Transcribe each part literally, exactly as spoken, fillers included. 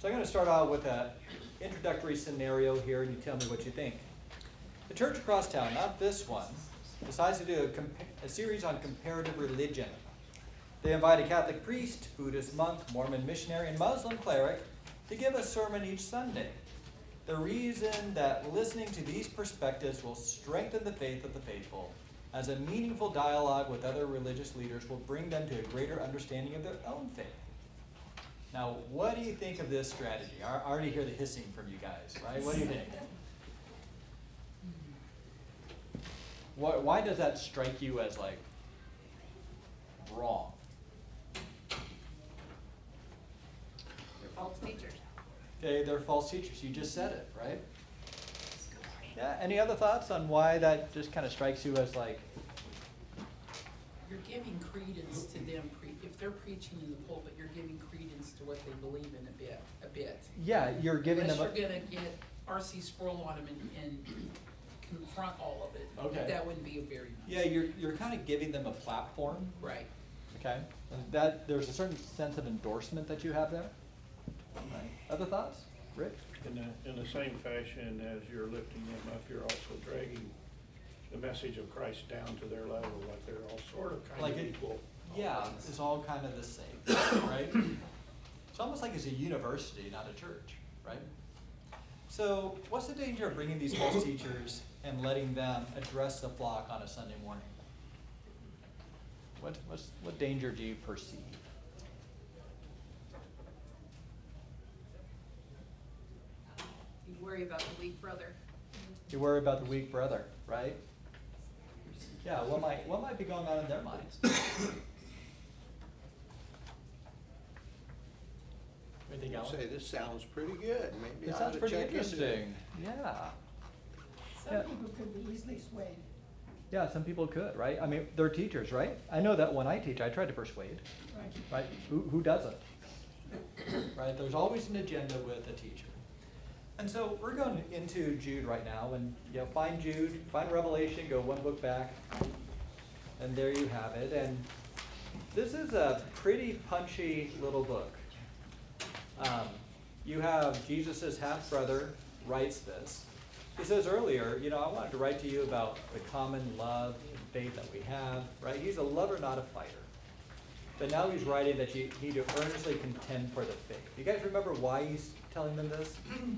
So I'm going to start out with an introductory scenario here, and you tell me what you think. The church across town, not this one, decides to do a, compa- a series on comparative religion. They invite a Catholic priest, Buddhist monk, Mormon missionary, and Muslim cleric to give a sermon each Sunday. The reason that listening to these perspectives will strengthen the faith of the faithful, as a meaningful dialogue with other religious leaders will bring them to a greater understanding of their own faith. Now, what do you think of this strategy? I already hear the hissing from you guys, right? What do you think? What, why does that strike you as, like, wrong? They're false teachers. Okay, they're false teachers. You just said it, right? Yeah, any other thoughts on why that just kind of strikes you as, like... You're giving credence to them, pre- if they're preaching in the pulpit, you're giving credence to what they believe in a bit, a bit. Yeah, you're giving Unless them... you're gonna get R C Sproul on them and, and confront all of it. Okay. That wouldn't be a very nice. Yeah, you're you're kind of giving them a platform, Right. okay? And that there's a certain sense of endorsement that you have there. Right. Other thoughts, Rick? In the, in the same fashion as you're lifting them up, you're also dragging the message of Christ down to their level, like they're all sort of kind Like of it- equal. Yeah, it's all kind of the same, right? It's almost like it's a university, not a church, right? So what's the danger of bringing these false teachers and letting them address the flock on a Sunday morning? What what's, what danger do you perceive? You worry about the weak brother. You worry about the weak brother, right? Yeah, what might what might be going on in their minds? Anything I'll else? say this sounds pretty good. Maybe It I sounds ought to pretty check into it. interesting. Yeah. Some Yeah. people could be easily swayed. Yeah, some people could, right? I mean, they're teachers, right? I know that when I teach, I try to persuade, Right. right? Who, who doesn't? Right? There's always an agenda with a teacher. And so we're going into Jude right now, and you know, find Jude, find Revelation, go one book back, and there you have it. And this is a pretty punchy little book. Um, you have Jesus' half-brother writes this. He says earlier, you know, I wanted to write to you about the common love and faith that we have, right? He's a lover, not a fighter. But now he's writing that you need to earnestly contend for the faith. You guys remember why he's telling them this?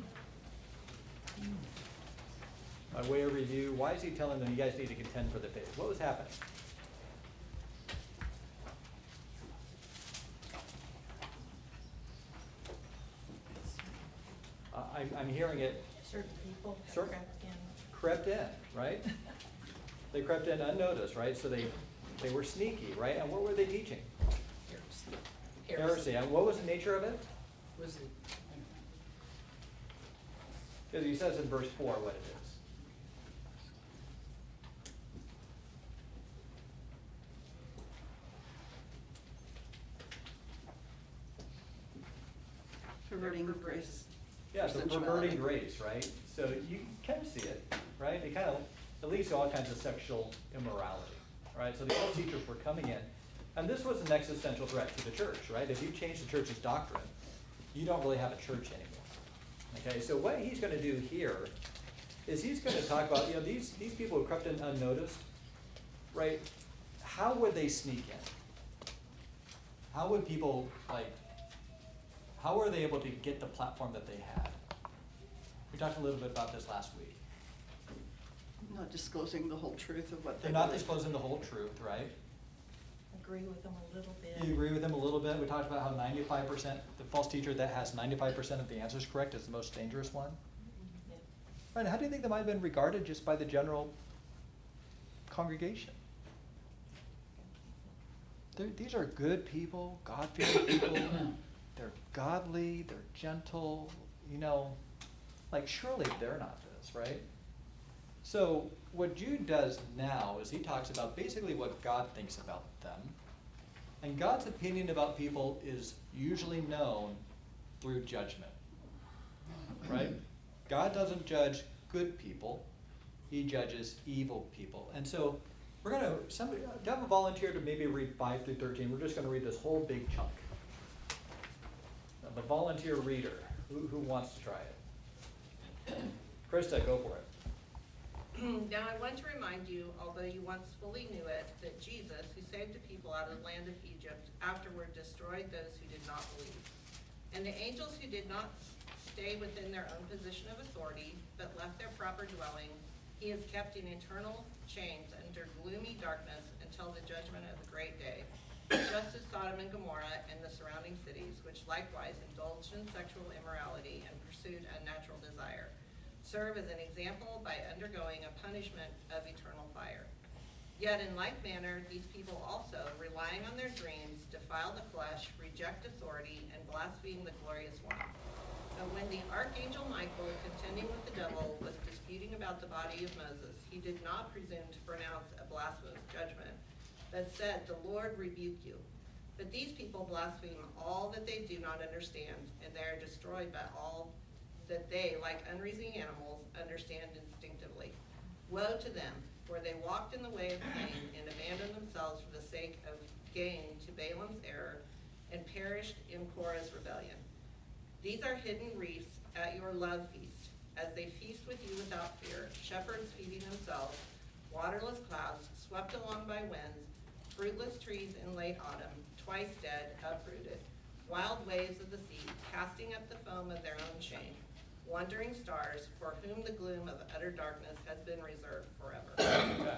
By way of review, why is he telling them you guys need to contend for the faith? What was happening? Uh, I'm, I'm hearing it Certain people have Certain- crept in. crept in, right? They crept in unnoticed, right? So they, they were sneaky, right? And what were they teaching? Heresy. Heresy. And what was the nature of it? Was it, Because he says in verse four what it is. Perverting grace. Yeah, so Sensuality. perverting grace, right? So you can see it, right? It kind of, it leads to all kinds of sexual immorality, right? So the false teachers were coming in, and this was an existential threat to the church, right? If you change the church's doctrine, you don't really have a church anymore. Okay, so what he's going to do here is he's going to talk about, you know, these, these people who crept in unnoticed, right? How would they sneak in? How would people, like, how were they able to get the platform that they had? We talked a little bit about this last week. Not disclosing the whole truth of what they They're not believe. disclosing the whole truth, right? Agree with them a little bit. You agree with them a little bit? We talked about how ninety-five percent, the false teacher that has ninety-five percent of the answers correct is the most dangerous one. Yeah. Right, how do you think they might have been regarded just by the general congregation? They're, these are good people, God-fearing people. They're godly, they're gentle, you know, like surely they're not this, right? So what Jude does now is he talks about basically what God thinks about them. And God's opinion about people is usually known through judgment, right? God doesn't judge good people, he judges evil people. And so we're going to, somebody, to have a volunteer to maybe read five through thirteen, we're just going to read this whole big chunk. The volunteer reader. Who, who wants to try it? Krista, go for it. Now I want to remind you, although you once fully knew it, that Jesus, who saved the people out of the land of Egypt, afterward destroyed those who did not believe. And the angels who did not stay within their own position of authority, but left their proper dwelling, he is kept in eternal chains under gloomy darkness until the judgment of the great day. Just as Sodom and Gomorrah and the surrounding cities, which likewise indulged in sexual immorality and pursued unnatural desire, serve as an example by undergoing a punishment of eternal fire. Yet in like manner, these people also, relying on their dreams, defile the flesh, reject authority, and blaspheme the glorious one. But when the archangel Michael, contending with the devil, was disputing about the body of Moses, he did not presume to pronounce a blasphemous judgment, but said, "The Lord rebuke you." But these people blaspheme all that they do not understand, and they are destroyed by all that they, like unreasoning animals, understand instinctively. Woe to them, for they walked in the way of Cain and abandoned themselves for the sake of gain to Balaam's error, and perished in Korah's rebellion. These are hidden reefs at your love feast, as they feast with you without fear, shepherds feeding themselves, waterless clouds swept along by winds, fruitless trees in late autumn, twice dead, uprooted, wild waves of the sea, casting up the foam of their own shame, wandering stars, for whom the gloom of utter darkness has been reserved forever.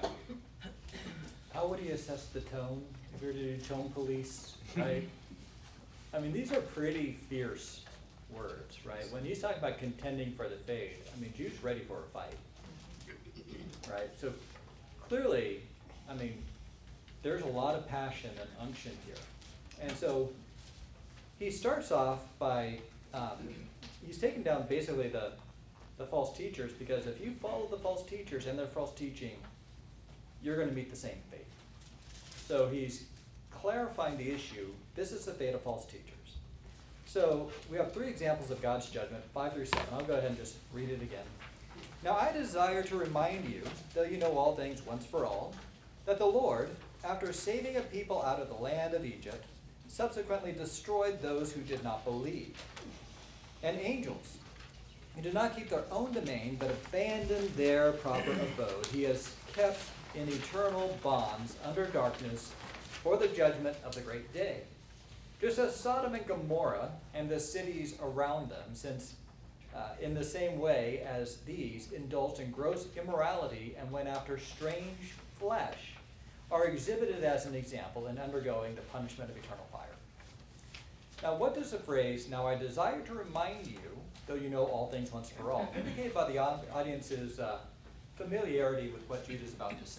How would you assess the tone, if you were to do tone police, right? I mean, these are pretty fierce words, right? When he's talking about contending for the faith, I mean, Jude's ready for a fight, right? So clearly, I mean, there's a lot of passion and unction here. And so he starts off by, um, he's taking down basically the, the false teachers, because if you follow the false teachers and their false teaching, you're going to meet the same fate. So he's clarifying the issue. This is the fate of false teachers. So we have three examples of God's judgment, five through seven. I'll go ahead and just read it again. Now I desire to remind you, though you know all things once for all, that the Lord, after saving a people out of the land of Egypt, subsequently destroyed those who did not believe. And angels, who did not keep their own domain, but abandoned their proper abode, he has kept in eternal bonds under darkness for the judgment of the great day. Just as Sodom and Gomorrah and the cities around them, since uh, in the same way as these indulged in gross immorality and went after strange flesh, are exhibited as an example in undergoing the punishment of eternal fire. Now, what does the phrase, "Now I desire to remind you, though you know all things once for all," indicate about the audience's uh, familiarity with what Jude is about to say?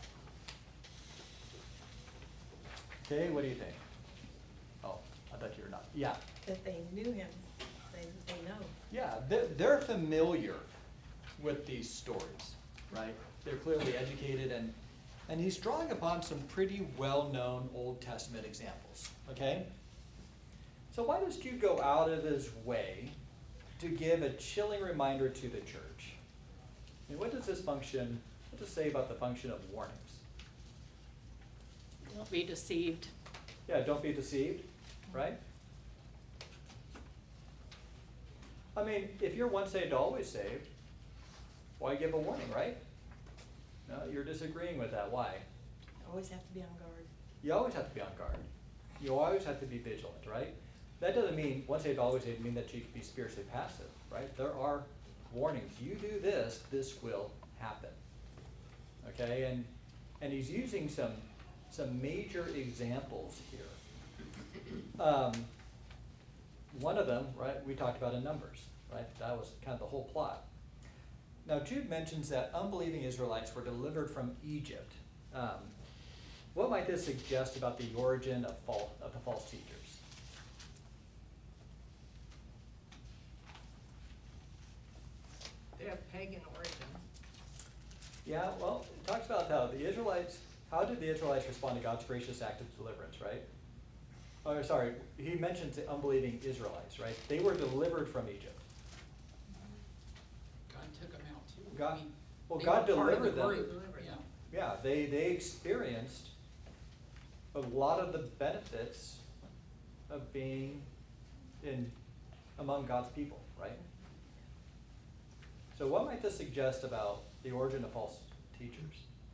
Okay, what do you think? Oh, I thought you were not. Yeah. That they knew him, they, they know. Yeah, they're, they're familiar with these stories, right? They're clearly educated, and, and he's drawing upon some pretty well-known Old Testament examples, okay? So why does Jude go out of his way to give a chilling reminder to the church? I mean, what does this function, what does it say about the function of warnings? Don't be deceived. Yeah, don't be deceived, right? I mean, if you're once saved, always saved, why give a warning, right? No, you're disagreeing with that. Why? Always have to be on guard. You always have to be on guard. You always have to be vigilant, right? That doesn't mean once saved, always saved, mean that you can be spiritually passive, right? There are warnings. You do this, this will happen. Okay, and and he's using some some major examples here. Um, one of them, right, we talked about in Numbers, right? That was kind of the whole plot. Now Jude mentions that unbelieving Israelites were delivered from Egypt. Um, what might this suggest about the origin of, false, of the false teachers? They have pagan origin. Yeah, well, it talks about how the Israelites, how did the Israelites respond to God's gracious act of deliverance, right? Oh, sorry, he mentions the unbelieving Israelites, right? They were delivered from Egypt. God took them out too. God- I mean, well, they God were part of the delivered them. group, Yeah. Yeah, they, they experienced a lot of the benefits of being in among God's people, right? So what might this suggest about the origin of false teachers?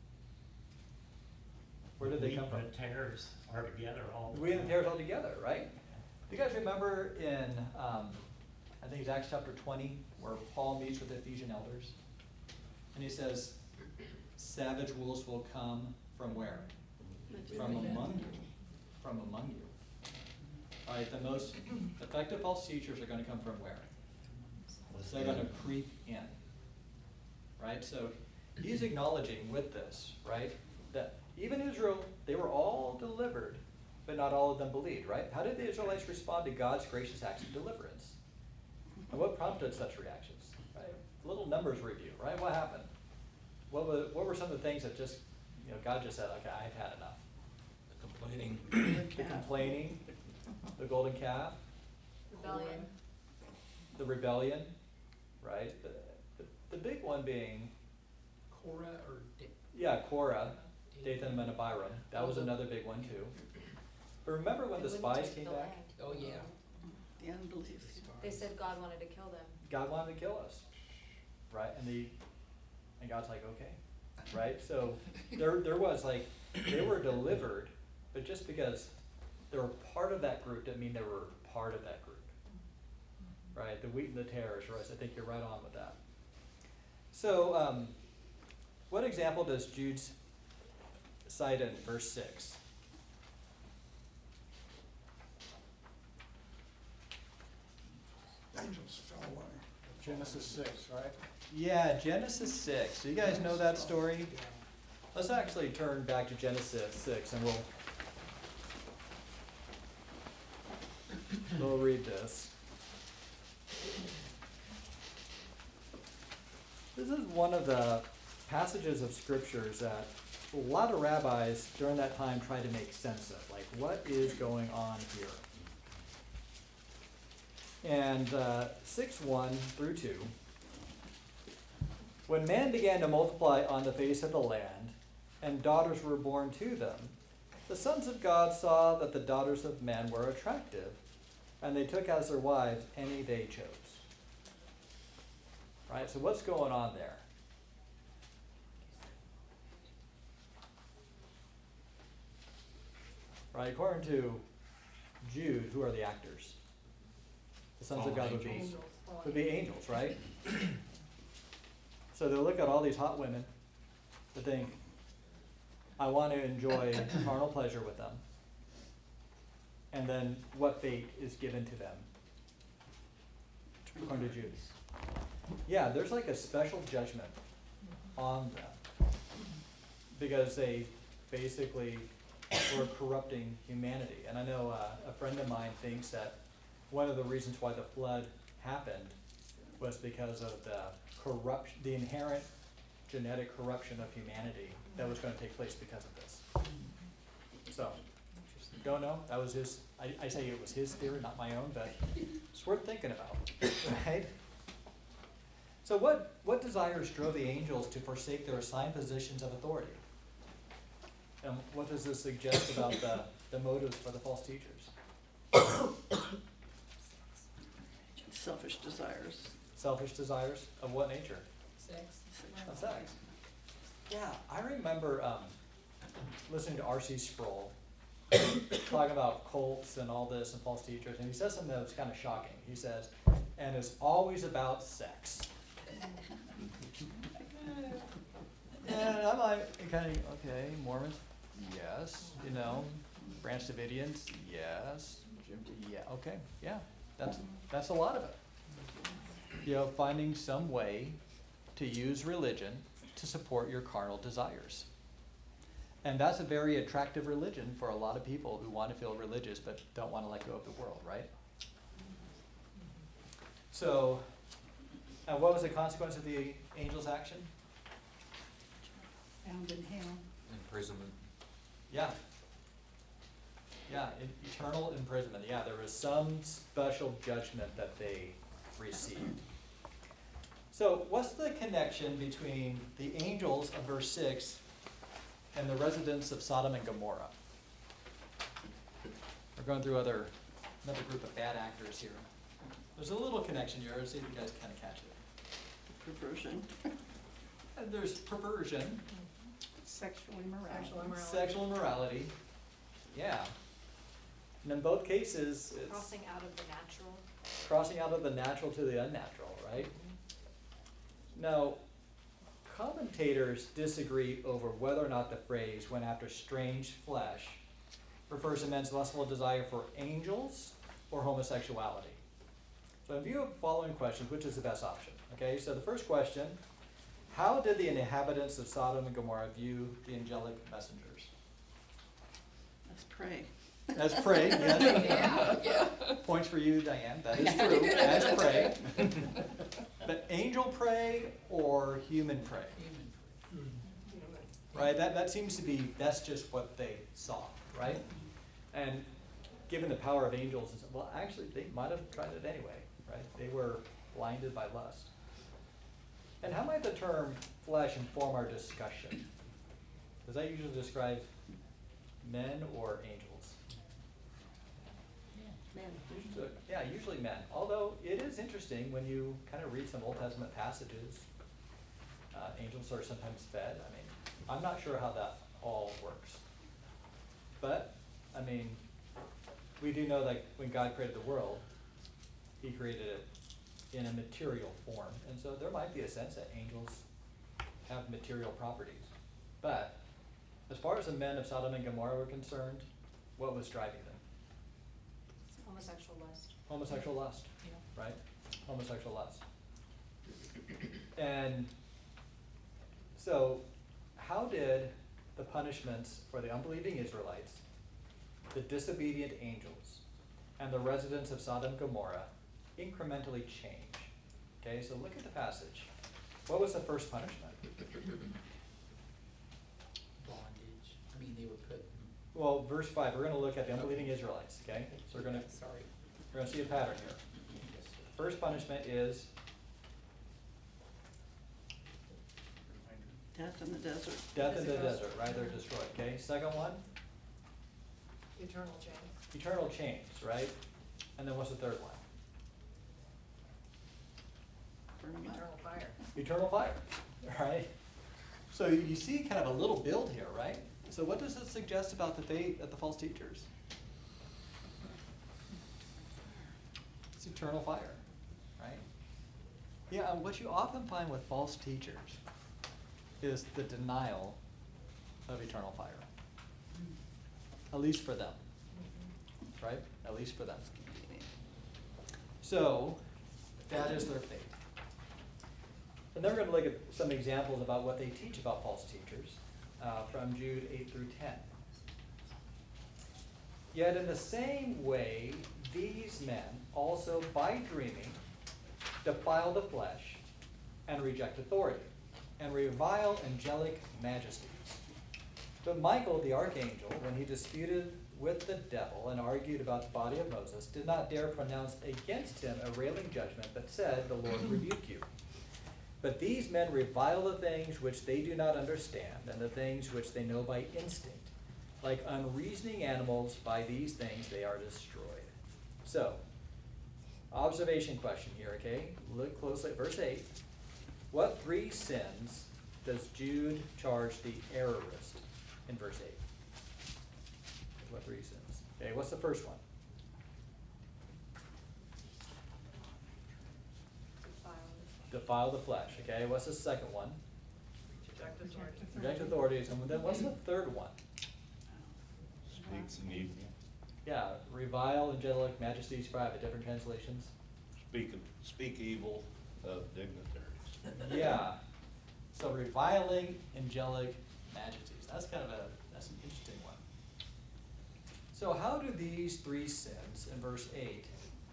Where did they come from? We, the tares, are together all the We and the time. tares all together, right? Do you guys remember in, um, I think it's Acts chapter twenty, where Paul meets with the Ephesian elders? And he says, savage wolves will come from where? From among you. From among you. All right, the most effective false teachers are gonna come from where? They're gonna creep in. Right, so he's acknowledging with this, right, that even Israel, they were all delivered, but not all of them believed, right? How did the Israelites respond to God's gracious acts of deliverance? And what prompted such reactions? Right? A little numbers review, right? What happened? What were, what were some of the things that just, you know, God just said, okay, I've had enough? The complaining. The complaining, the golden calf, Rebellion. the rebellion, right? The, the, the big one being, Korah or Da- yeah, Korah, Dathan and Abiram. That was another big one too. But remember when the They wouldn't spies take came the back? land. oh, yeah. The unbelief. They said God wanted to kill them. God wanted to kill us, right? And the, and God's like, okay, right? So there, there was like, they were delivered, but just because they were part of that group didn't mean they were part of that group, right? The wheat and the tares, right? I think you're right on with that. So, um, what example does Jude cite in verse six? Angels fell away. Genesis six, right? Yeah, Genesis six. Do you guys know that story? Let's actually turn back to Genesis six and we'll we'll read this. This is one of the passages of scriptures that a lot of rabbis during that time tried to make sense of. Like, what is going on here? And uh, six one through two. When man began to multiply on the face of the land, and daughters were born to them, the sons of God saw that the daughters of men were attractive, and they took as their wives any they chose. Right, so what's going on there? Right, according to Jude, who are the actors? The sons of God would be, Angels, fallen would be angels, right? So they look at all these hot women to think, I want to enjoy carnal pleasure with them. And then what fate is given to them? According to Jude. Yeah, there's like a special judgment on them. Because they basically were corrupting humanity. And I know uh, a friend of mine thinks that one of the reasons why the flood happened was because of the corruption, the inherent genetic corruption of humanity that was going to take place because of this. So, don't know. That was his. I, I say it was his theory, not my own, but it's worth thinking about, right? So, what what desires drove the angels to forsake their assigned positions of authority? And what does this suggest about the the motives for the false teachers? Selfish desires. Selfish desires of what nature? Sex. Of sex. Yeah, I remember um, listening to R C Sproul talking about cults and all this and false teachers, and he says something that was kind of shocking. He says, and it's always about sex. And I'm like, kind of, okay, Mormons, yes, you know, Branch Davidians, yes, Jim, yeah, okay, yeah, that's that's a lot of it. You know, finding some way to use religion to support your carnal desires. And that's a very attractive religion for a lot of people who want to feel religious but don't want to let go of the world, right? So, and what was the consequence of the angel's action? Found in hell. Imprisonment. Yeah. Yeah, in eternal imprisonment. Yeah, there was some special judgment that they received. So, what's the connection between the angels of verse six and the residents of Sodom and Gomorrah? We're going through other another group of bad actors here. There's a little connection here. Let's see if you guys kind of catch it. Perversion, And there's perversion, sexual immorality. Sexual immorality. sexual immorality. Yeah. And in both cases, it's Crossing out of the natural. crossing out of the natural to the unnatural, right? Now, commentators disagree over whether or not the phrase "went after strange flesh" refers to men's lustful desire for angels or homosexuality. So in view of the following questions, which is the best option? Okay, so the first question, how did the inhabitants of Sodom and Gomorrah view the angelic messengers? Let's pray. As prey, yes. Yeah, yeah. Points for you, Diane, that is true, as prey. But angel prey or human prey? Human. Right, that, that seems to be, that's just what they saw, right? And given the power of angels, it's, well, actually, they might have tried it anyway, right? They were blinded by lust. And how might the term flesh inform our discussion? Does that usually describe men or angels? Man, Usually- Yeah, usually men, although it is interesting when you kind of read some Old Testament passages, uh, angels are sometimes fed. I mean, I'm not sure how that all works. But, I mean, we do know that when God created the world, he created it in a material form. And so there might be a sense that angels have material properties. But as far as the men of Sodom and Gomorrah were concerned, what was driving them? Homosexual lust. Homosexual lust, Yeah. right? Homosexual lust. And so, how did the punishments for the unbelieving Israelites, the disobedient angels, and the residents of Sodom and Gomorrah incrementally change? Okay, so look at the passage. What was the first punishment? Bondage. I mean, they were put. Well, verse five, we're gonna look at the unbelieving Israelites, okay? So we're gonna, Sorry. we're gonna see a pattern here. First punishment is death in the desert. death in the Desert. desert, right? They're destroyed, okay? Second one, Eternal change. eternal chains, right? And then what's the third one? Burning up. Eternal fire. Eternal fire, right? So you see kind of a little build here, right? So what does it suggest about the fate of the false teachers? It's eternal fire, right? Yeah, and what you often find with false teachers is the denial of eternal fire. At least for them, right? At least for them. So, that is their fate. And then we're going to look at some examples about what they teach about false teachers uh, from Jude eight through ten. Yet in the same way, these men also by dreaming defile the flesh and reject authority and revile angelic majesties. But Michael the archangel, when he disputed with the devil and argued about the body of Moses, did not dare pronounce against him a railing judgment, but said, "The Lord rebuke you." But these men revile the things which they do not understand, and the things which they know by instinct. Like unreasoning animals, by these things they are destroyed. So, observation question here, okay? Look closely at verse eight. What three sins does Jude charge the errorist in verse eight? What three sins? Okay, what's the first one? Defile the flesh, okay? What's the second one? Reject authority. Reject authorities, and then what's the third one? Speaks in evil. Yeah, revile angelic majesties, probably have different translations. Speak, speak evil of dignitaries. Yeah, so reviling angelic majesties, that's kind of a, that's an interesting one. So how do these three sins in verse eight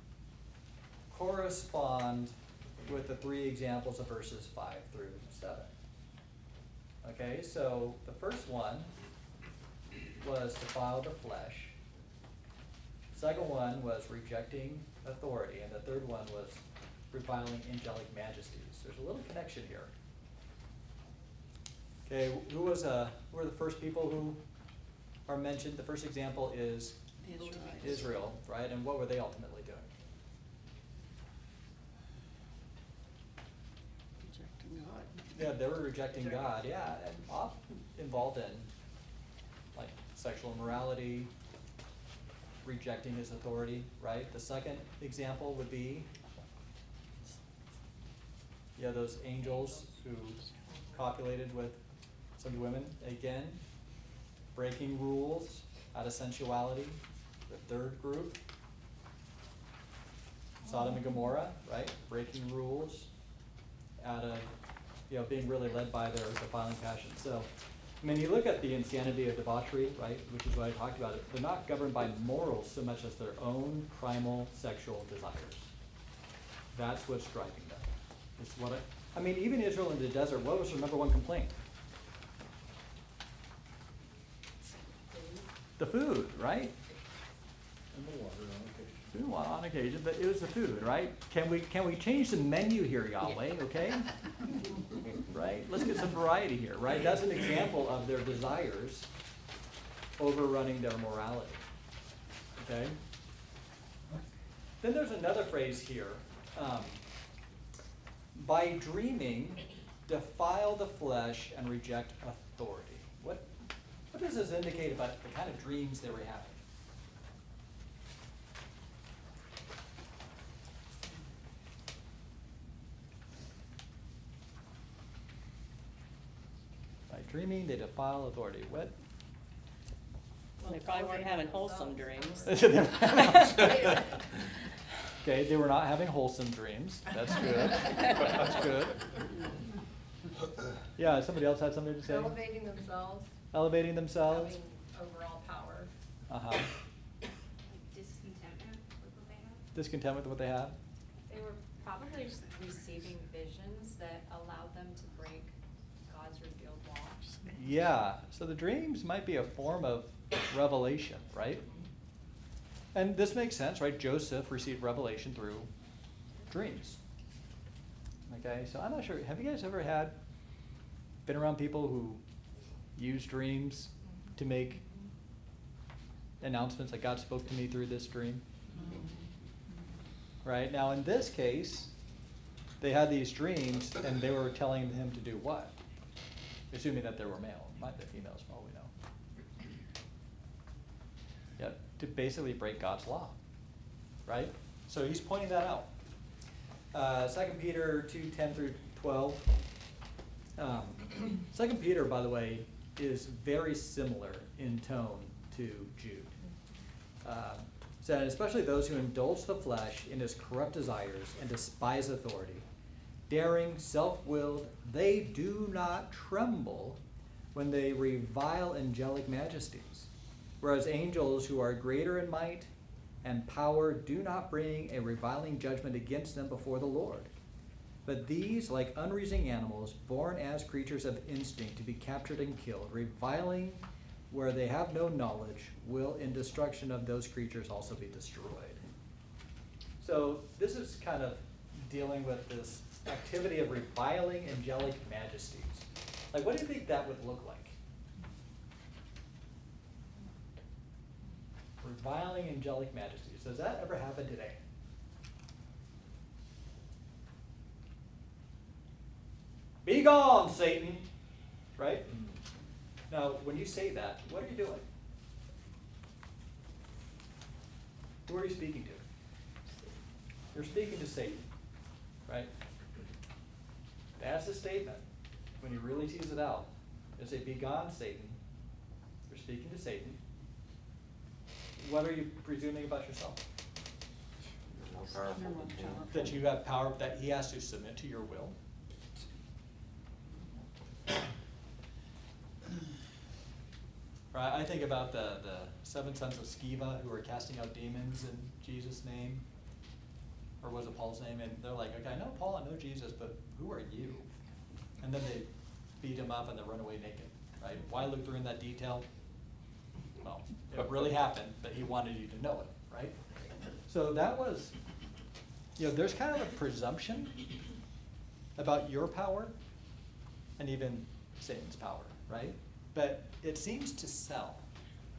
correspond with the three examples of verses five through seven? Okay, so the first one was defile the flesh. Second one was rejecting authority, and the third one was reviling angelic majesties. There's a little connection here. Okay, who was uh, who were the first people who are mentioned? The first example is The Israelites. Israel, right? And what were they ultimately doing? Yeah, they were rejecting God, yeah, and often involved in like sexual immorality, rejecting his authority, right? The second example would be, yeah, those angels who copulated with some women, again, breaking rules out of sensuality. The third group, Sodom and Gomorrah, right? Breaking rules out of, you know, being really led by their defiling passions. So, I mean, you look at the insanity of debauchery, right, which is what I talked about. They're not governed by morals so much as their own primal sexual desires. That's what's driving them. It's what I, I mean, even Israel in the desert, what was their number one complaint? The food, right? And the water on occasion. Food on occasion, but it was the food, right? Can we can we change the menu here, Yahweh? Okay, right? Let's get some variety here, right? That's an example of their desires overrunning their morality. Okay. Then there's another phrase here. Um, by dreaming, defile the flesh and reject authority. What what does this indicate about the kind of dreams they were having? By dreaming, they defile authority. What? Well, they probably weren't having wholesome dreams. Okay, they were not having wholesome dreams. That's good. That's good. Yeah, somebody else had something to say? Elevating themselves, Elevating themselves? having overall power. Uh-huh. Discontentment with what they have. Discontent with what they have? They were probably s- receiving visions that allowed them to break God's revealed law. Yeah, so the dreams might be a form of revelation, right? And this makes sense, right? Joseph received revelation through dreams. Okay, so I'm not sure, have you guys ever had, been around people who use dreams to make announcements like God spoke to me through this dream? Right, now in this case, they had these dreams and they were telling him to do what? Assuming that they were male, might be females for all we know. Yep, to basically break God's law, right? So he's pointing that out. Uh, Second Peter two, ten through twelve. Um, Second Peter, by the way, is very similar in tone to Jude. Um, so especially those who indulge the flesh in its corrupt desires and despise authority. Daring, self-willed, they do not tremble when they revile angelic majesties. Whereas angels who are greater in might and power do not bring a reviling judgment against them before the Lord. But these, like unreasoning animals, born as creatures of instinct to be captured and killed, reviling where they have no knowledge, will in destruction of those creatures also be destroyed. So this is kind of dealing with this activity of reviling angelic majesties. Like, what do you think that would look like? Reviling angelic majesties. Does that ever happen today? Be gone, Satan! Right? Now, when you say that, what are you doing? Who are you speaking to? You're speaking to Satan, right? That's the statement. When you really tease it out, you say, "Be gone, Satan." You're speaking to Satan. What are you presuming about yourself? You're more powerful than him. That you have power, that he has to submit to your will? Right, I think about the, the seven sons of Sceva who were casting out demons in Jesus' name. Or was it Paul's name? And they're like, okay, I know Paul, I know Jesus, but who are you? And then they beat him up and they run away naked, right? Why look through in that detail? Well, it really happened, but he wanted you to know it, right? So that was, you know, there's kind of a presumption about your power and even Satan's power, right? But it seems to sell,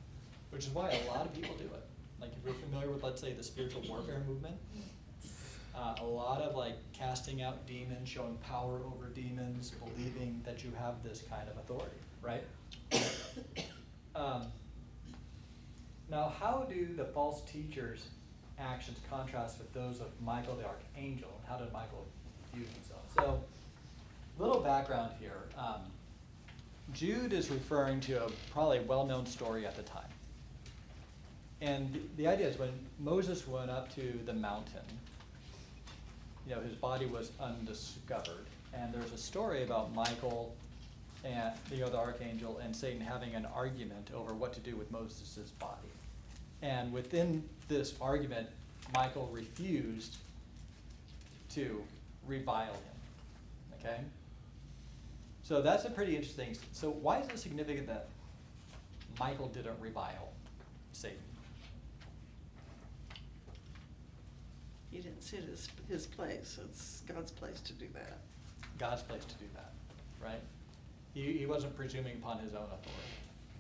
which is why a lot of people do it. Like if you're familiar with, let's say, the spiritual warfare movement, Uh, a lot of like casting out demons, showing power over demons, believing that you have this kind of authority, right? um, now, how do the false teachers' actions contrast with those of Michael the archangel? And how did Michael view himself? So, little background here. Um, Jude is referring to a probably well-known story at the time. And the, the idea is when Moses went up to the mountain, you know, his body was undiscovered. And there's a story about Michael and you know, the archangel and Satan having an argument over what to do with Moses' body. And within this argument, Michael refused to revile him. Okay? So that's a pretty interesting. So why is it significant that Michael didn't revile Satan? He didn't sit his, his place. It's God's place to do that. God's place to do that, right? He, he wasn't presuming upon his own authority.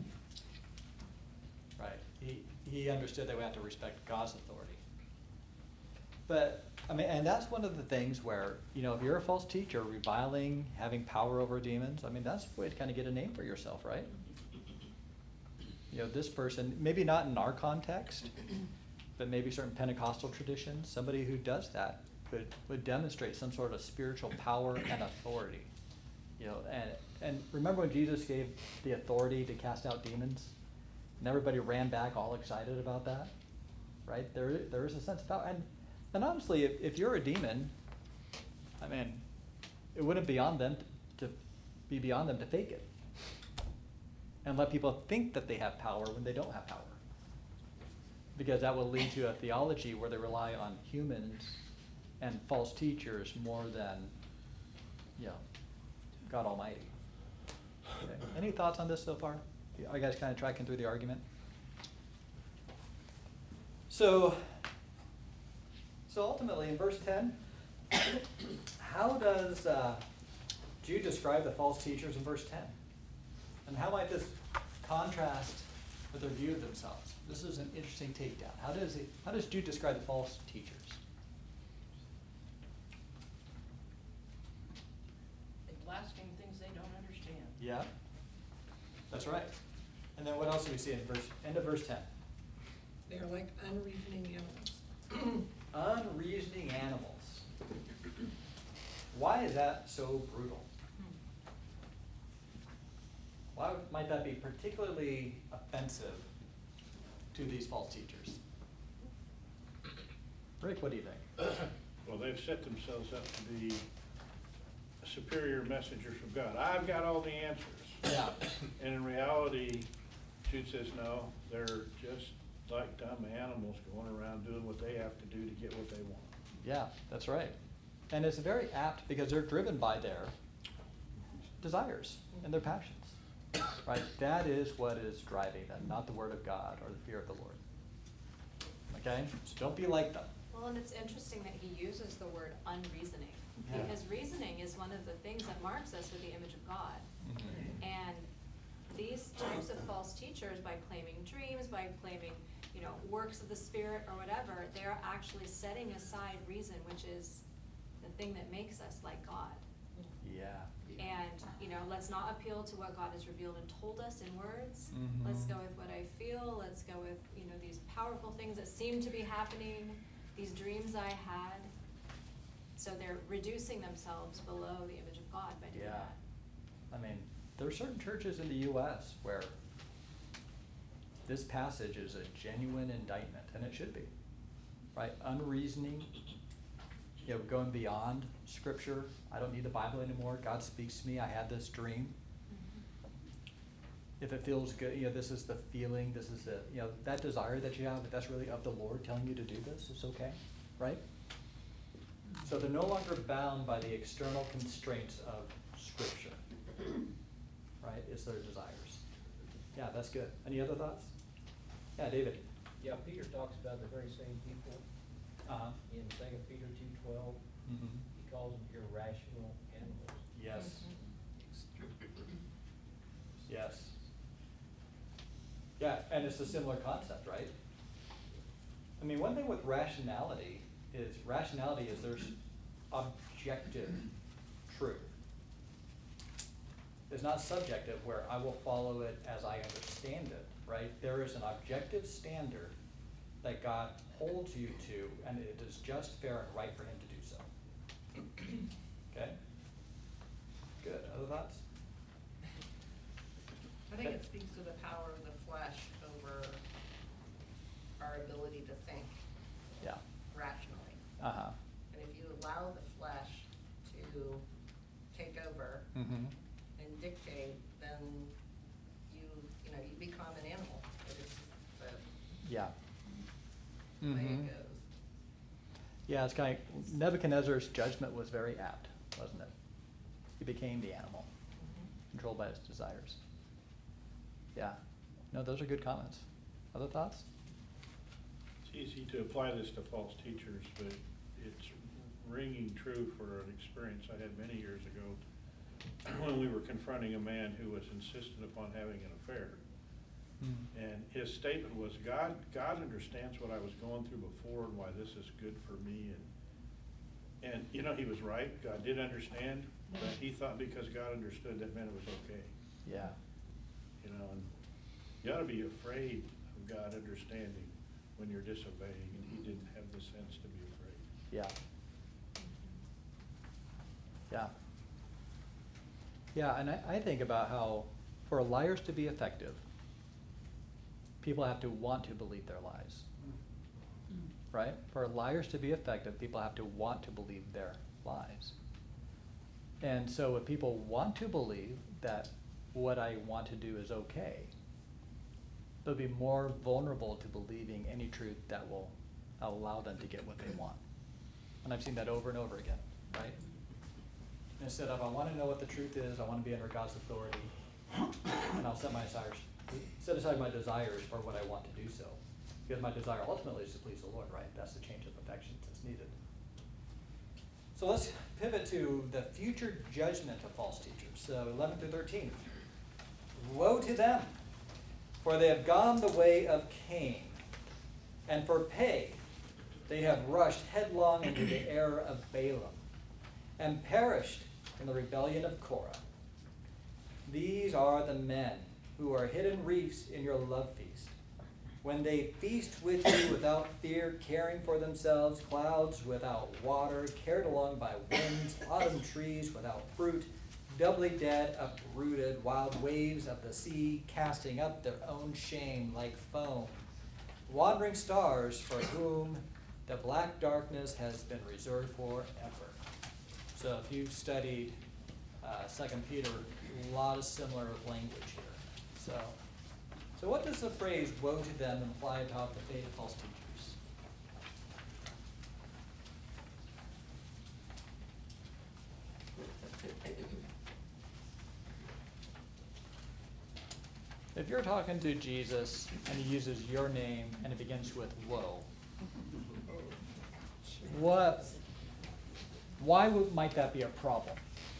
Right? He, he understood that we have to respect God's authority. But, I mean, and that's one of the things where, you know, if you're a false teacher, reviling, having power over demons, I mean, that's a way to kind of get a name for yourself, right? You know, this person, maybe not in our context, but maybe certain Pentecostal traditions, somebody who does that could would demonstrate some sort of spiritual power and authority. You know, and and remember when Jesus gave the authority to cast out demons, and everybody ran back all excited about that, right? There there is a sense of power, and and honestly, if, if you're a demon, I mean, it wouldn't be on them to, to be beyond them to fake it, and let people think that they have power when they don't have power. Because that will lead to a theology where they rely on humans and false teachers more than, you know, God Almighty. Okay. Any thoughts on this so far? Are you guys kind of tracking through the argument? So, so ultimately in verse ten, how does uh, Jude describe the false teachers in verse ten? And how might this contrast with their view of themselves? This is an interesting takedown. How does it, how does Jude describe the false teachers? They blaspheme things they don't understand. Yeah, that's right. And then what else do we see in verse end of verse ten? They are like unreasoning animals. Unreasoning animals. Why is that so brutal? Why might that be particularly offensive to these false teachers? Rick, what do you think? Well, they've set themselves up to be superior messengers from God. I've got all the answers. Yeah. And in reality, Jude says, no, they're just like dumb animals going around doing what they have to do to get what they want. Yeah, that's right. And it's very apt because they're driven by their desires and their passions. Right? That is what is driving them, not the word of God or the fear of the Lord. Okay? So don't be like them. Well, and it's interesting that he uses the word unreasoning. Yeah. Because reasoning is one of the things that marks us with the image of God. Mm-hmm. And these types of false teachers, by claiming dreams, by claiming, you know, works of the Spirit or whatever, they're actually setting aside reason, which is the thing that makes us like God. Yeah. And, you know, let's not appeal to what God has revealed and told us in words. Mhm. Let's go with what I feel. Let's go with, you know, these powerful things that seem to be happening, these dreams I had. So they're reducing themselves below the image of God by doing Yeah. that. I mean, there are certain churches in the U S where this passage is a genuine indictment, and it should be, right? Unreasoning, you know, going beyond Scripture. I don't need the Bible anymore. God speaks to me. I had this dream. If it feels good, you know, this is the feeling, this is the, you know, that desire that you have, if that's really of the Lord telling you to do this, it's okay, right? So they're no longer bound by the external constraints of Scripture, right? It's their desires. Yeah, that's good. Any other thoughts? Yeah, David. Yeah, Peter talks about the very same people Uh-huh. in Second Peter two twelve. Mm-hmm. He calls them irrational animals. Yes. Yes. Yeah, and it's a similar concept, right? I mean, one thing with rationality is rationality is there's objective truth. It's not subjective where I will follow it as I understand it, right? There is an objective standard that God holds you to, and it is just, fair, and right for him to do so. Okay? Good. Other thoughts? I think it speaks to the power of the flesh over our ability to think Yeah. rationally. Uh-huh. And if you allow the flesh to take over Mm-hmm. and dictate, then you, you know, you become an animal. It is the Yeah. way Mhm. it goes. Yeah, it's kind of, Nebuchadnezzar's judgment was very apt, wasn't it? He became the animal, controlled by his desires. Yeah. No, those are good comments. Other thoughts? It's easy to apply this to false teachers, but it's ringing true for an experience I had many years ago when we were confronting a man who was insistent upon having an affair. Mm. And his statement was, God, God understands what I was going through before and why this is good for me. And, and, you know, he was right. God did understand, but he thought because God understood, that meant it was okay. Yeah. You know, and you ought to be afraid of God understanding when you're disobeying, and he didn't have the sense to be afraid. Yeah. Yeah. Yeah, and I, I think about how for liars to be effective, people have to want to believe their lies. Right? For liars to be effective, people have to want to believe their lies. And so if people want to believe that what I want to do is okay, they'll be more vulnerable to believing any truth that will allow them to get what they want. And I've seen that over and over again, right? Instead of, I want to know what the truth is, I want to be under God's authority, and I'll set my desires, set aside my desires for what I want to do so. Because my desire ultimately is to please the Lord, right? That's the change of affections that's needed. So let's pivot to the future judgment of false teachers. So eleven through thirteen. Woe to them, for they have gone the way of Cain, and for pay they have rushed headlong into the error of Balaam, and perished in the rebellion of Korah. These are the men who are hidden reefs in your love feast, when they feast with you without fear, caring for themselves, clouds without water, carried along by winds, autumn trees without fruit, doubly dead, uprooted, wild waves of the sea, casting up their own shame like foam, wandering stars for whom the black darkness has been reserved forever. So if you've studied uh, Second Peter, a lot of similar language here. So, so what does the phrase "woe to them" imply about the fate of false teachers? If you're talking to Jesus and he uses your name and it begins with "woe," what? Why would, might that be a problem?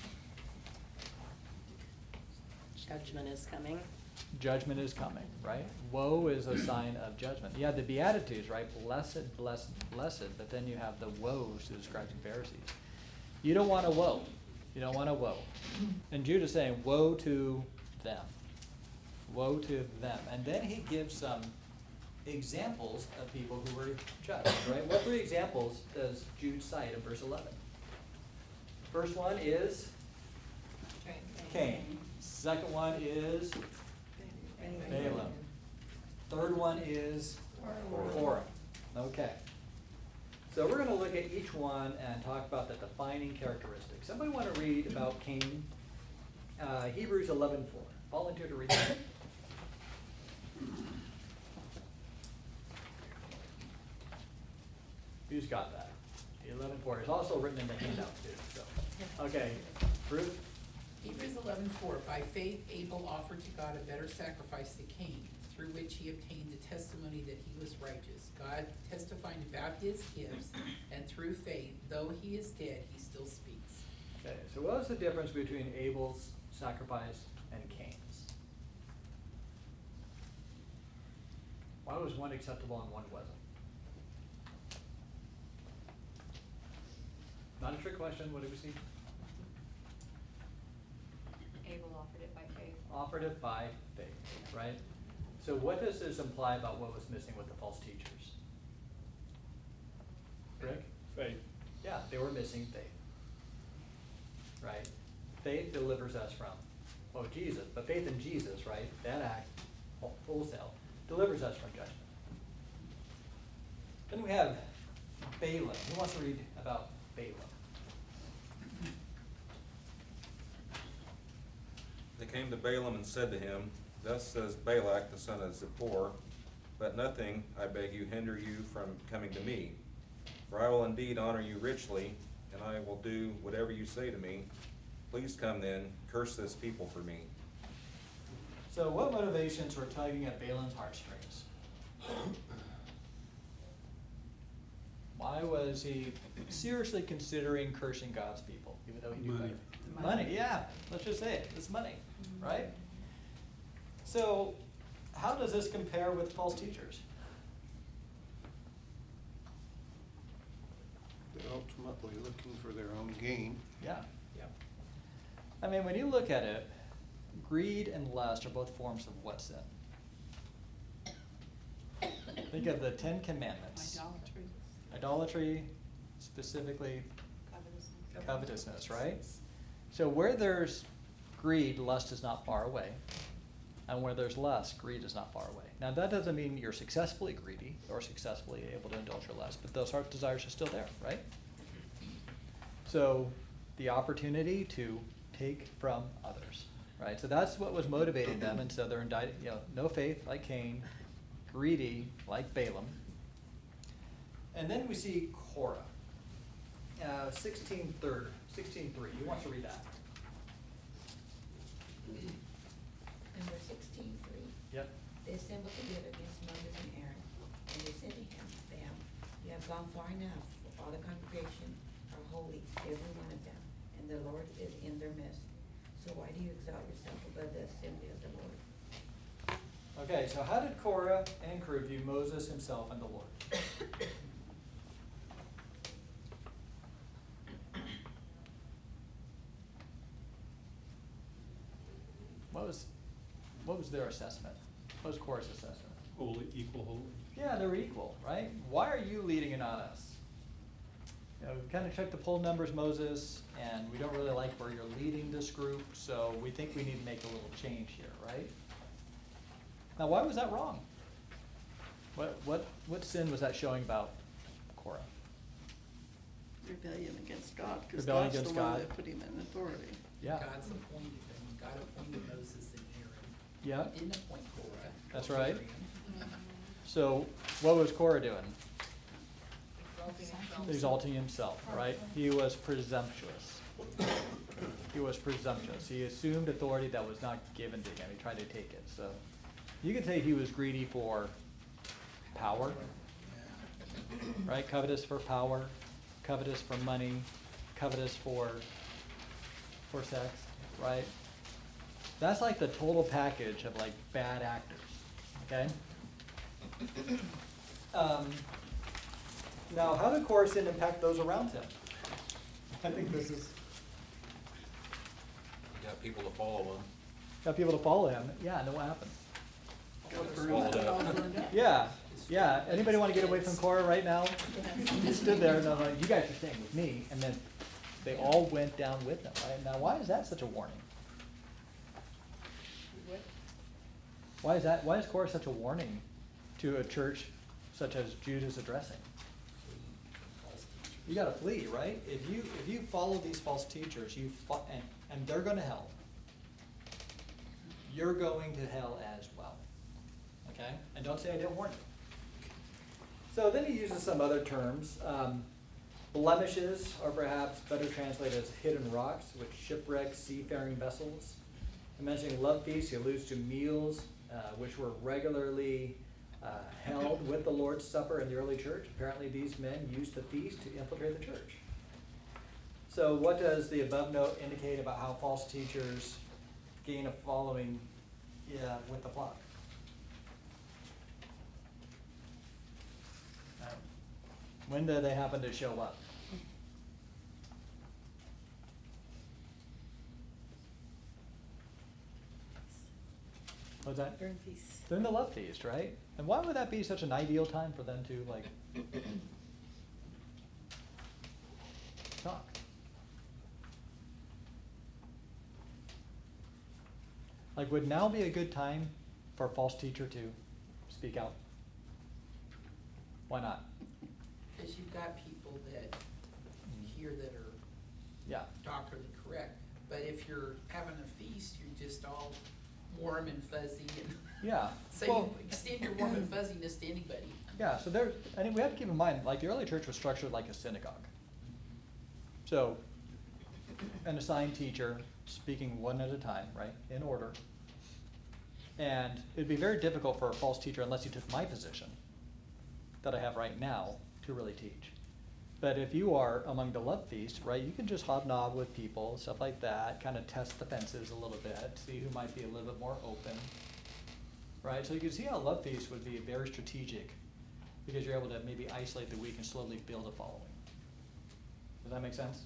Judgment is coming. Judgment is coming, right? Woe is a sign of judgment. You have the Beatitudes, right? Blessed, blessed, blessed, but then you have the woes to describe the Pharisees. You don't want a woe. You don't want a woe. And Jude is saying, woe to them. Woe to them. And then he gives some examples of people who were judged, right? What three examples does Jude cite in verse eleven? First one is Cain. Second one is Balaam. Third one is Korah. Okay. So we're going to look at each one and talk about the defining characteristics. Somebody want to read about Cain? Uh, Hebrews eleven four. Volunteer to read that. Who's got that? eleven four. It's also written in the handout too. So, okay, Ruth. Hebrews eleven four, by faith Abel offered to God a better sacrifice than Cain, through which he obtained the testimony that he was righteous, God testifying about his gifts, and through faith, though he is dead, he still speaks. Okay, so what was the difference between Abel's sacrifice and Cain's? Why was one acceptable and one wasn't? Not a trick question, what do we see? Abel offered it by faith. Offered it by faith, right? So what does this imply about what was missing with the false teachers? Rick? Faith. Yeah, they were missing faith. Right? Faith delivers us from, oh, Jesus, but faith in Jesus, right? That act, wholesale, delivers us from judgment. Then we have Balaam. Who wants to read about Balaam? They came to Balaam and said to him, Thus says Balak the son of Zippor, Let nothing, I beg you, hinder you from coming to me. For I will indeed honor you richly, and I will do whatever you say to me. Please come then, curse this people for me. So what motivations were tugging at Balaam's heartstrings? Why was he seriously considering cursing God's people, even though he knew Money. better? Money, yeah, let's just say it, it's money, right? So how does this compare with false teachers? They're ultimately looking for their own gain. Yeah, yeah. I mean, when you look at it, greed and lust are both forms of what sin? Think of the Ten Commandments. Idolatry. Idolatry, specifically Covetousness. covetousness, right? So where there's greed, lust is not far away. And where there's lust, greed is not far away. Now that doesn't mean you're successfully greedy or successfully able to indulge your lust, but those heart desires are still there, right? So the opportunity to take from others, right? So that's what was motivating them, and so they're indicted, you know, no faith like Cain, greedy like Balaam. And then we see Korah, uh, sixteen third, sixteen three. Who wants to read that? Number sixteen three. Yep. They assembled together against Moses and Aaron, and they said to him, them, You have gone far enough, for all the congregation are holy, every one of them, and the Lord is in their midst. So why do you exalt yourself above the assembly of the Lord? Okay, so how did Korah and crew view Moses himself and the Lord? What was, what was their assessment? What was Korah's assessment? Holy, equal holy. Yeah, they were equal, right? Why are you leading and not us? You know, we've kind of checked the poll numbers, Moses, and we don't really like where you're leading this group, so we think we need to make a little change here, right? Now, why was that wrong? What, what, what sin was that showing about Korah? Rebellion against God, because Rebellion God's the against one God. that put him in authority. Yeah. God's appointed them. God appointed Moses and Aaron. Yeah. He didn't appoint Korah. That's or right. Miriam. So what was Korah doing? Exalting himself. Exalting himself, right? He was presumptuous. He was presumptuous. He assumed authority that was not given to him. He tried to take it. So you could say he was greedy for power, right? Covetous for power, covetous for money, covetous for for sex, right? That's like the total package of like bad actors, okay? Um, now, how did Korah's sin impact those around him? I think this is, You got people to follow him. got people to follow him. Yeah, and then what happened? Swallowed up. Yeah, yeah. Anybody want to get away from Korah right now? He stood there and I'm like, you guys are staying with me. And then they all went down with him, right? Now, why is that such a warning? Why is that? Why is Korah such a warning to a church such as Jude is addressing? You got to flee, right? If you if you follow these false teachers, you fo- and and they're going to hell. You're going to hell as well. Okay? And don't say I didn't warn you. So then he uses some other terms. Um, blemishes, or perhaps better translated as hidden rocks, which shipwreck seafaring vessels. And mentioning love feasts, he alludes to meals, uh, which were regularly uh, held with the Lord's Supper in the early church. Apparently these men used the feast to infiltrate the church. So what does the above note indicate about how false teachers gain a following yeah, with the flock? Um, when do they happen to show up? What's that? During feasts. During the love feast, right? And why would that be such an ideal time for them to like talk? Like, would now be a good time for a false teacher to speak out? Why not? Because you've got people that here that are Yeah. doctrinally correct. But if you're having a feast, you're just all warm and fuzzy and Yeah. so Well- you extend your warm and fuzziness to anybody. Yeah, so there, I think we have to keep in mind, like the early church was structured like a synagogue. So, an assigned teacher speaking one at a time, right, in order. And it'd be very difficult for a false teacher, unless you took my position that I have right now, to really teach. But if you are among the love feast, right, you can just hobnob with people, stuff like that, kind of test the fences a little bit, see who might be a little bit more open. Right, so you can see how love feast would be very strategic, because you're able to maybe isolate the weak and slowly build a following. Does that make sense?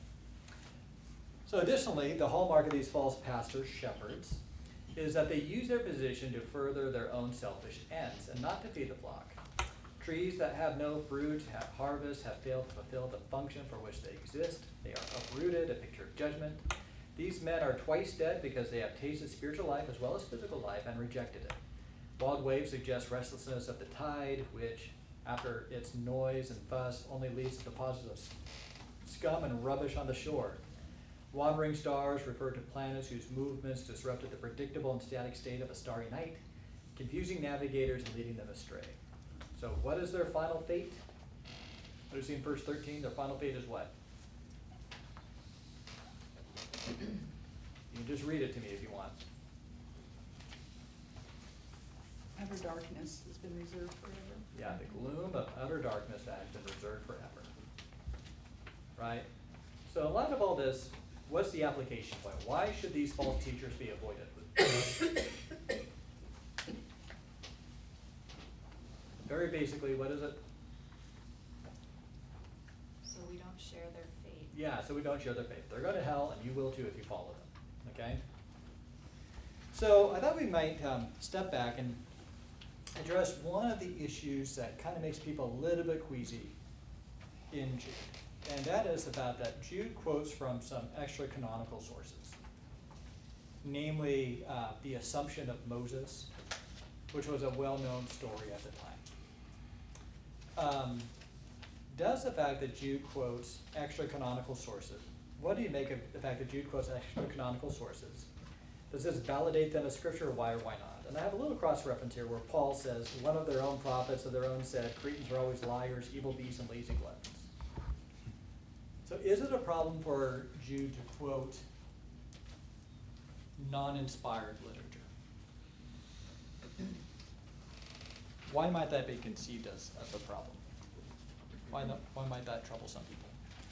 So additionally, the hallmark of these false pastors, shepherds, is that they use their position to further their own selfish ends and not to feed the flock. Trees that have no fruit, have harvest, have failed to fulfill the function for which they exist. They are uprooted, a picture of judgment. These men are twice dead because they have tasted spiritual life as well as physical life and rejected it. Wild waves suggest restlessness of the tide, which, after its noise and fuss, only leads to deposits of scum and rubbish on the shore. Wandering stars refer to planets whose movements disrupted the predictable and static state of a starry night, confusing navigators and leading them astray. So what is their final fate? What do you see in verse thirteen? Their final fate is what? You can just read it to me if you want. Utter darkness has been reserved forever. Yeah, the gloom of utter darkness that has been reserved forever. Right? So in light of all this, what's the application point? Why should these false teachers be avoided? Very basically, what is it? So we don't share their fate. Yeah, so we don't share their faith. They're going to hell, and you will too if you follow them. Okay? So I thought we might um, step back and address one of the issues that kind of makes people a little bit queasy in Jude. And that is about that Jude quotes from some extra canonical sources. Namely, uh, the Assumption of Moses, which was a well-known story at the time. Um, does the fact that Jude quotes extra canonical sources, what do you make of the fact that Jude quotes extra canonical sources? Does this validate them as scripture, or why or why not? And I have a little cross-reference here where Paul says, one of their own prophets of their own said, Cretans are always liars, evil beasts, and lazy gluttons. So is it a problem for Jude to quote non-inspired literature? Why might that be conceived as, as a problem? Why, not, why might that trouble some people?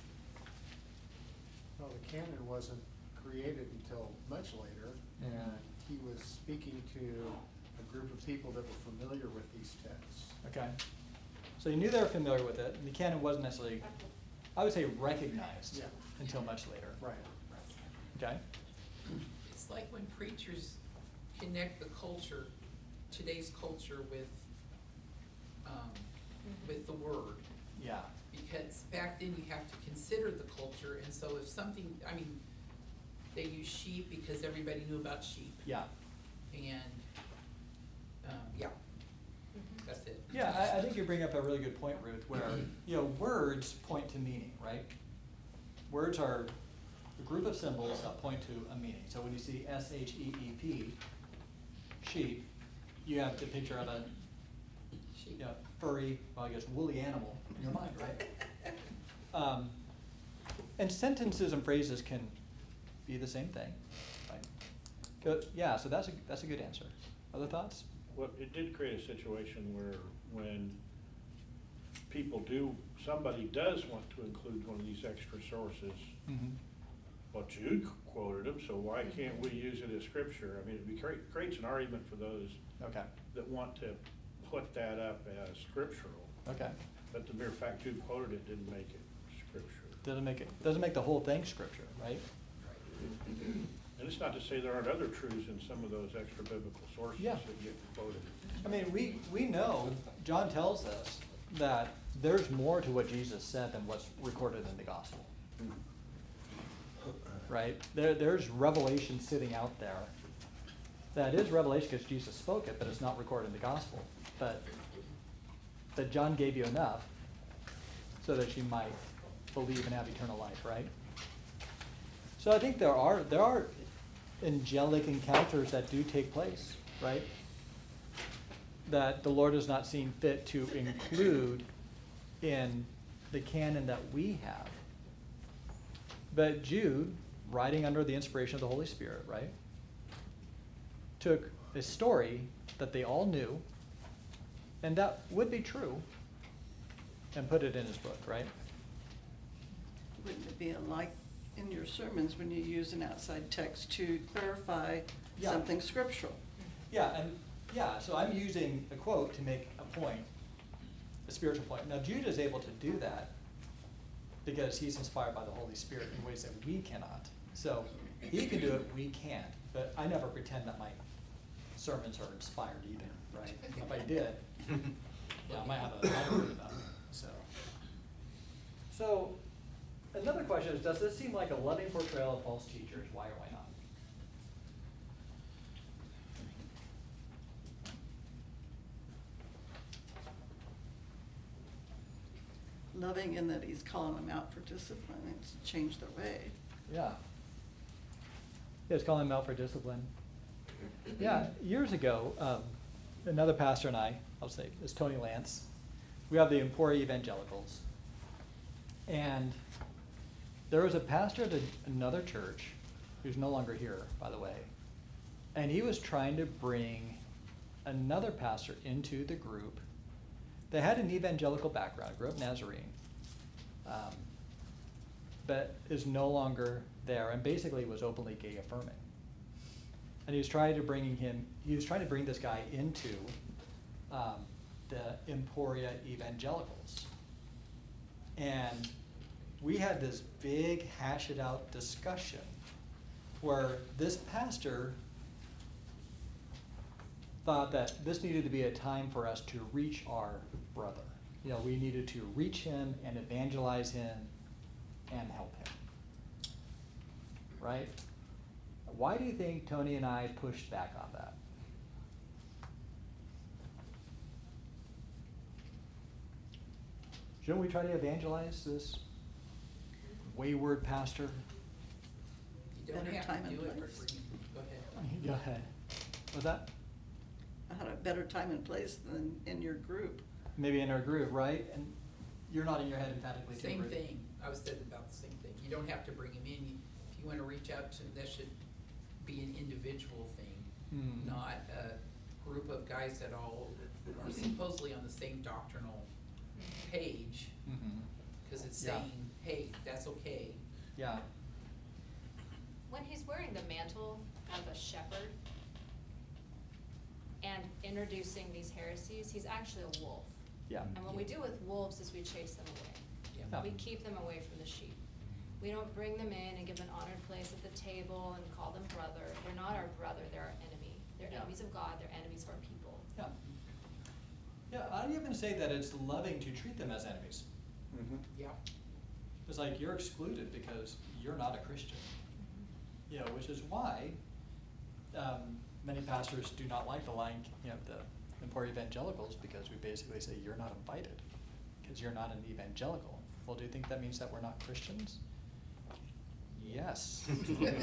Well, the canon wasn't created until much later, and he was speaking to a group of people that were familiar with these texts. Okay. So you knew they were familiar with it, and the canon wasn't necessarily, I would say, recognized Yeah. until much later. Right. Okay? It's like when preachers connect the culture, today's culture, with, um, with the word. Yeah. Because back then you have to consider the culture, and so if something, I mean, they use sheep because everybody knew about sheep. Yeah. And, um, yeah, that's it. Yeah, I, I think you bring up a really good point, Ruth, where, you know, words point to meaning, right? Words are a group of symbols that point to a meaning. So when you see S H E E P, sheep, you have the picture of a Sheep. you know, furry, well, I guess woolly animal in your mind, right? Um, and sentences and phrases can be the same thing, right? Go, yeah, so that's a, that's a good answer. Other thoughts? Well, it did create a situation where when people do, somebody does want to include one of these extra sources, Mm-hmm. well, Jude quoted them, so why can't we use it as scripture? I mean, it be, creates an argument for those Okay. that want to put that up as scriptural. Okay. But the mere fact Jude quoted it didn't make it scripture. Doesn't make it, doesn't make the whole thing scripture, right? And it's not to say there aren't other truths in some of those extra biblical sources Yeah. that get quoted. I mean, we, we know, John tells us that there's more to what Jesus said than what's recorded in the gospel. Right? There, there's revelation sitting out there. That is revelation because Jesus spoke it, but it's not recorded in the gospel. But, but John gave you enough so that you might believe and have eternal life, right? So I think there are, there are angelic encounters that do take place, right? That the Lord has not seen fit to include in the canon that we have. But Jude, writing under the inspiration of the Holy Spirit, right, took a story that they all knew, and that would be true, and put it in his book, right? Wouldn't it be like in your sermons when you use an outside text to clarify Yeah. something scriptural? Yeah, and yeah, so I'm using a quote to make a point, a spiritual point. Now Jude is able to do that because he's inspired by the Holy Spirit in ways that we cannot. So he can do it, we can't. But I never pretend that my sermons are inspired either, right? If I did, yeah, I might have a I word about it. So, so another question is, does this seem like a loving portrayal of false teachers? Why or why not? Loving in that he's calling them out for discipline and to change their way. Yeah. Yeah, it's calling them out for discipline. Yeah, years ago, um, another pastor and I, I'll say, it's Tony Lance. We have the Emporia Evangelicals. And there was a pastor at a, another church who's no longer here, by the way. And he was trying to bring another pastor into the group that had an evangelical background, grew up Nazarene, um, but is no longer there, and basically was openly gay affirming. And he was trying to bring him, he was trying to bring this guy into um, the Emporia Evangelicals. And we had this big hash it out discussion where this pastor thought that this needed to be a time for us to reach our brother. You know, we needed to reach him and evangelize him and help him. Right? Why do you think Tony and I pushed back on that? Shouldn't we try to evangelize this wayward pastor? You don't Better have time to and do it, place. but go ahead. Go ahead. What's that? I had a better time and place than in your group. Maybe in our group, right? And you're nodding your head emphatically too, Same Ruth. thing, I was thinking about the same thing, you don't have to bring him in, You- if you wanna reach out to, that should be an individual thing, Hmm. not a group of guys that all are supposedly on the same doctrinal page, Mhm. cause it's Yeah. saying, hey, that's okay. Yeah. When he's wearing the mantle of a shepherd and introducing these heresies, he's actually a wolf. Yeah. And what we do with wolves is we chase them away. Yeah. We keep them away from the sheep. We don't bring them in and give them an honored place at the table and call them brother. They're not our brother, they're our enemy. They're Yeah. enemies of God, they're enemies of our people. Yeah. Yeah, I'd even say that it's loving to treat them as enemies. Mm-hmm. Yeah. It's like you're excluded because you're not a Christian. You know, which is why um, many pastors do not like the line, you know, the Emporia Evangelicals, because we basically say you're not invited because you're not an evangelical. Well, do you think that means that we're not Christians? Yes.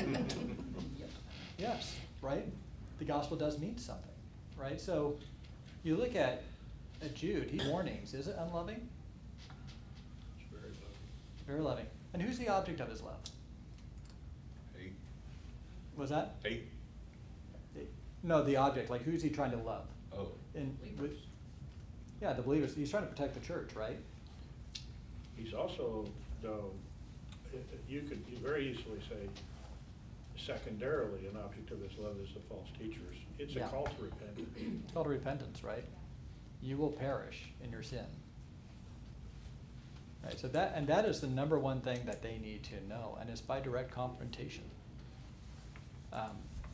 Yes, right? The gospel does mean something, right? So you look at, at Jude, he warnings, is it unloving? It's very loving. Very loving. And who's the object of his love? Hate. Was that? Hate. No, the object, like who's he trying to love? Oh. And with, yeah, the believers, he's trying to protect the church, right? He's also, though, it- it- you could very easily say, secondarily, an object of his love is the false teachers. It's a Yeah. call to repentance. It's called repentance, right? You will perish in your sin. Right, so that, and that is the number one thing that they need to know, and it's by direct confrontation. Um,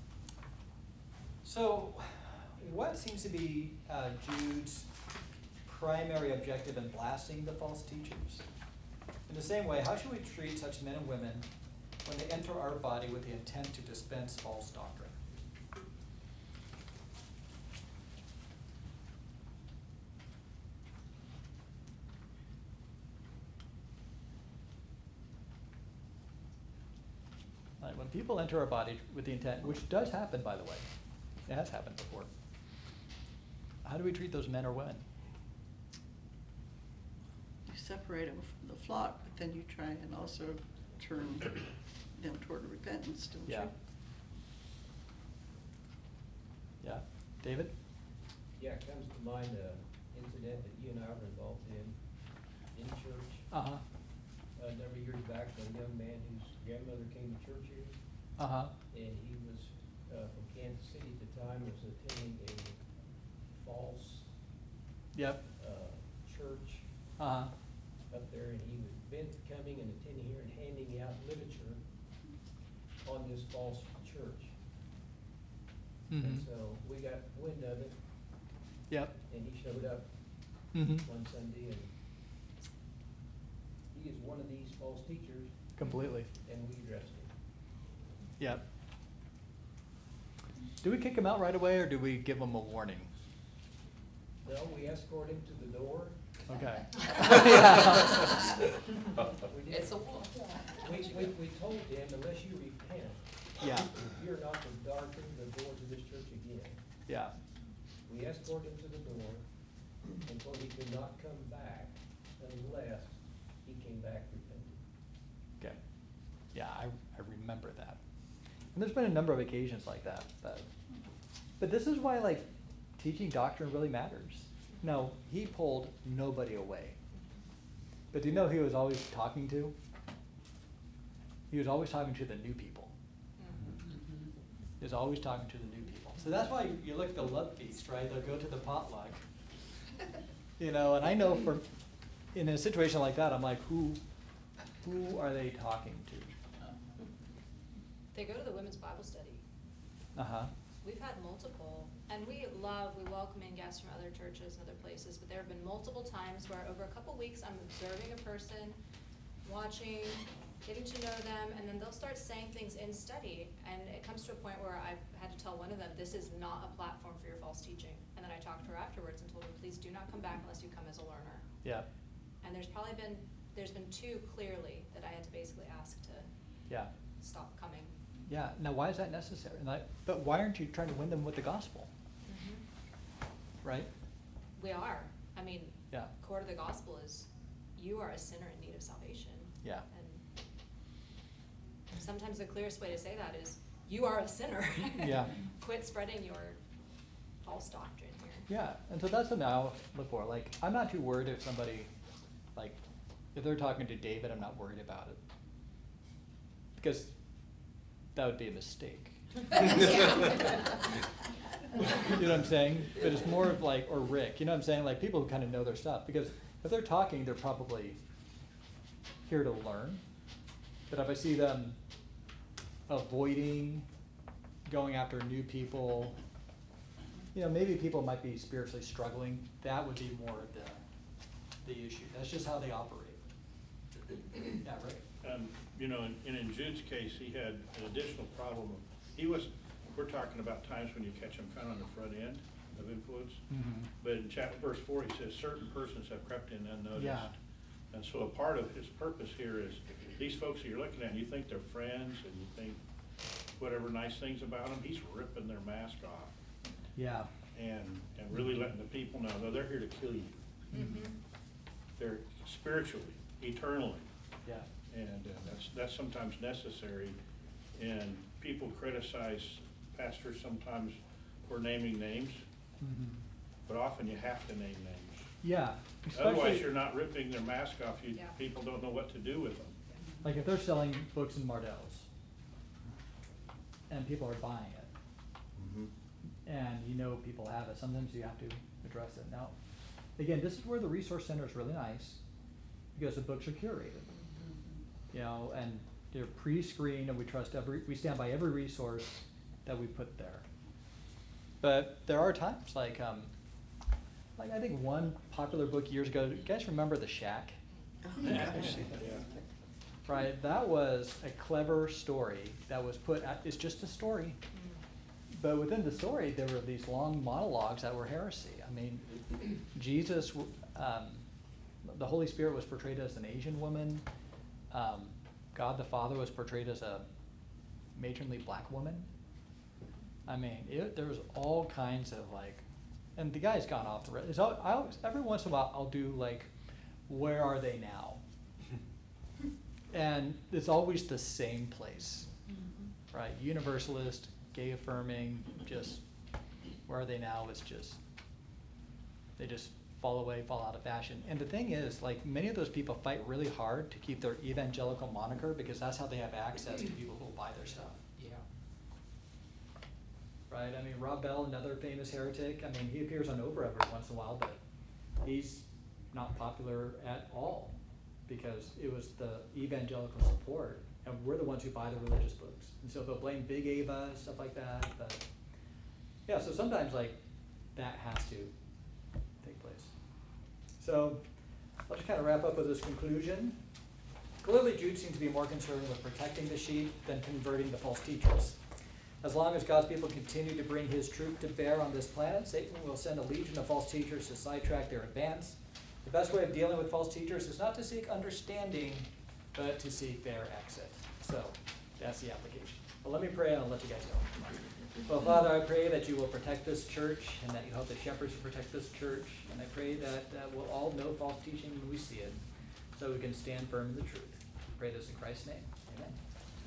So, what seems to be uh, Jude's primary objective in blasting the false teachers? In the same way, how should we treat such men and women when they enter our body with the intent to dispense false doctrine? Like when people enter our body with the intent, which does happen, by the way, it has happened before. How do we treat those men or women? You separate them from the flock, but then you try and also turn them toward repentance, don't you? Yeah. Yeah. David? Yeah, it comes to mind an incident that you and I were involved in, in church. Uh-huh. A number of years back, a young man whose grandmother came to church here. Uh-huh. And he was, uh, from Kansas City at the time, was attending a false, Yep. uh, church Uh-huh. up there, and he was been coming and attending here and handing out literature on this false church. Mm-hmm. And so we got wind of it, Yep. and he showed up Mm-hmm. one Sunday, and he is one of these false teachers, Completely. and we addressed him. Yep. Do we kick him out right away, or do we give him a warning? No, we escort him to the door. Okay. We did. It's a wolf. We, we, we told him, unless you repent, Yeah. you're not to darken the doors of this church again. Yeah. We escorted him to the door and told he could not come back unless he came back repentant. Okay. Yeah, I, I remember that. And there's been a number of occasions like that. But, but this is why, like, teaching doctrine really matters. No, he pulled nobody away. But do you know who he was always talking to? He was always talking to the new people. He was always talking to the new people. So that's why you look at the love feast, right? They'll go to the potluck. You know, and I know for, in a situation like that, I'm like, who, who are they talking to? They go to the women's Bible study. Uh-huh. We've had multiple, and we love, we welcome in guests from other churches and other places, but there have been multiple times where over a couple weeks, I'm observing a person, watching, getting to know them, and then they'll start saying things in study, and it comes to a point where I've had to tell one of them, this is not a platform for your false teaching. And then I talked to her afterwards and told her, please do not come back unless you come as a learner. Yeah. And there's probably been, there's been two clearly that I had to basically ask to Yeah. stop coming. Yeah. Now, why is that necessary? And I, but why aren't you trying to win them with the gospel? Mm-hmm. Right? We are. I mean, Yeah. core to the gospel is you are a sinner in need of salvation. Yeah. And sometimes the clearest way to say that is you are a sinner. Yeah. Quit spreading your false doctrine here. Yeah. And so that's something I'll look for. Like, I'm not too worried if somebody, like, if they're talking to David, I'm not worried about it. Because that would be a mistake. You know what I'm saying? But it's more of like, or Rick, you know what I'm saying? Like people who kind of know their stuff. Because if they're talking, they're probably here to learn. But if I see them avoiding, going after new people, you know, maybe people might be spiritually struggling. That would be more of the, the issue. That's just how they operate. Yeah, Rick? Um, you know, and and in Jude's case, he had an additional problem. of- He was, we're talking about times when you catch him kind of on the front end of influence. Mm-hmm. But in chapter, verse four, he says, certain persons have crept in unnoticed. Yeah. And so a part of his purpose here is, these folks that you're looking at, you think they're friends, and you think whatever nice things about them, he's ripping their mask off. Yeah. And, and really letting the people know, no, they're here to kill you. Mm-hmm. They're spiritually, eternally. Yeah. And uh, that's, that's sometimes necessary, and people criticize pastors sometimes for naming names, Mm-hmm. but often you have to name names. Yeah. Otherwise, Especially, you're not ripping their mask off, you, Yeah. people don't know what to do with them. like if they're selling books in Mardel's and people are buying it, Mhm. and you know people have it, sometimes you have to address it. Now, again, this is where the resource center is really nice because the books are curated, you know, and they're pre-screened, and we trust every, we stand by every resource that we put there. But there are times, like, um, like I think one popular book years ago, you guys remember The Shack? Yeah. Right, that was a clever story that was put, at, it's just a story. But within the story, there were these long monologues that were heresy. I mean, Jesus, um, the Holy Spirit was portrayed as an Asian woman. Um, God the Father was portrayed as a matronly black woman. I mean, it, there was all kinds of like, and the guy's gone off the rails. It's al- I always, every once in a while, I'll do like, where are they now? And it's always the same place, Mm-hmm. right? Universalist, gay affirming, just where are they now? It's just, they just fall away, fall out of fashion. And the thing is, like, many of those people fight really hard to keep their evangelical moniker because that's how they have access to people who will buy their stuff. Yeah. Right? I mean, Rob Bell, another famous heretic, I mean, he appears on Oprah every once in a while, but he's not popular at all because it was the evangelical support, and we're the ones who buy the religious books. And so they'll blame Big Ava, stuff like that, but yeah, so sometimes like that has to take place. So I'll just kind of wrap up with this conclusion. Clearly Jude seems to be more concerned with protecting the sheep than converting the false teachers. As long as God's people continue to bring his truth to bear on this planet, Satan will send a legion of false teachers to sidetrack their advance. The best way of dealing with false teachers is not to seek understanding, but to seek their exit. So that's the application. Well, let me pray and I'll let you guys go. Well, Father, I pray that you will protect this church and that you help the shepherds to protect this church. And I pray that uh, we'll all know false teaching when we see it so we can stand firm in the truth. I pray this in Christ's name.